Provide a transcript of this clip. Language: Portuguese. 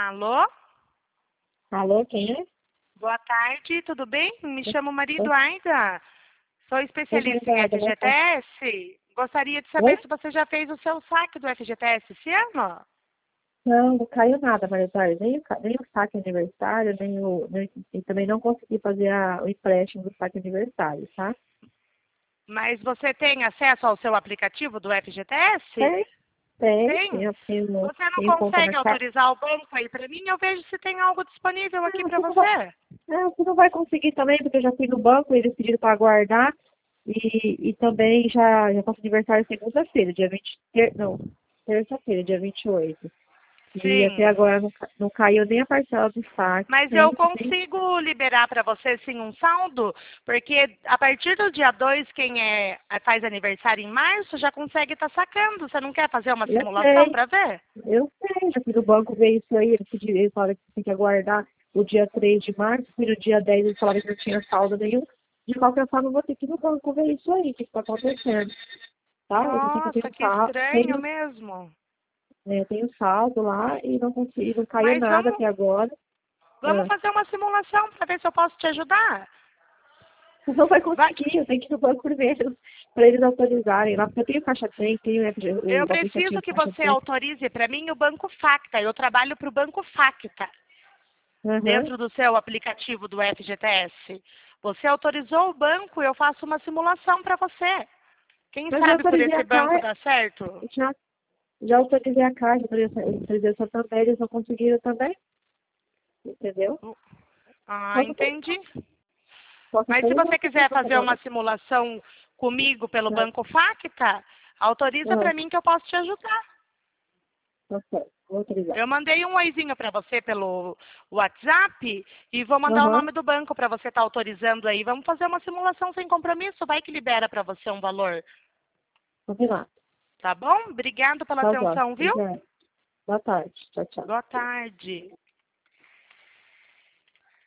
Alô? Alô, quem é? Boa tarde, tudo bem? Me chamo Maria Oi, Eduarda. Sou especialista em Eduarda, boa tarde. FGTS. Gostaria de Oi? saber se você já fez o seu saque do FGTS esse ano. Não caiu nada, Maria Eduarda. Nem o saque aniversário, e também não consegui fazer o empréstimo do saque aniversário, tá? Mas você tem acesso ao seu aplicativo do FGTS? Tem, tem, Tem. tenho, tenho, Você não tenho conta na consegue Caixa. autorizar o banco aí para mim? Eu vejo se tem algo disponível aqui Não, para você. você não vai conseguir também, porque eu já fui no banco, eles pediram para aguardar, e também já faço aniversário segunda-feira, dia 20, não, terça-feira, dia 28. E até Sim. agora não caiu nem a parcela do saque, Mas eu nem. consigo liberar para você sim um saldo, porque a partir do dia 2, quem faz aniversário em março já consegue estar sacando. Você não quer fazer uma Eu simulação sei, para ver? eu sei, já fui no banco ver isso aí, eles falaram que tem que aguardar o dia 3 de março, fui no dia 10 eles falaram que não tinha saldo nenhum. De qualquer forma, eu vou ter que ir no banco ver isso aí, o que está acontecendo, tá? Eu sei que eu Nossa, que estranho mesmo. tenho saldo lá e não consegui, não caiu Mas nada até agora. vamos Ah, fazer uma simulação para ver se eu posso te ajudar. não vai Vai. conseguir, eu tenho que ir no banco primeiro, para eles autorizarem lá, porque eu tenho Caixa Tem, tenho Eu o preciso aplicativo que Caixa você Tem. autorize para mim o Banco Facta. Eu trabalho para o Banco Facta, Aham. dentro do seu aplicativo do FGTS. Você autorizou o banco, eu faço uma simulação para você. Quem Mas já sabe por autorizei esse a banco Caixa, dá certo? já autorizei a Caixa, autorizei o Santander, eles não conseguiram também, entendeu? Ah, Posso ter, entendi. posso Mas ter se uma você quiser aplicação fazer uma também. simulação comigo pelo Não, Banco Facta, autoriza não, para mim que eu posso te ajudar. não sei, vou autorizar. Eu mandei um oizinho para você pelo WhatsApp e vou mandar o Aham, nome do banco para você estar autorizando aí. Vamos fazer uma simulação sem compromisso, vai que libera para você um valor. combinado. Tá bom? Obrigado pela Tá bom, atenção, viu? obrigada. Boa tarde, tchau, tchau. Boa tarde.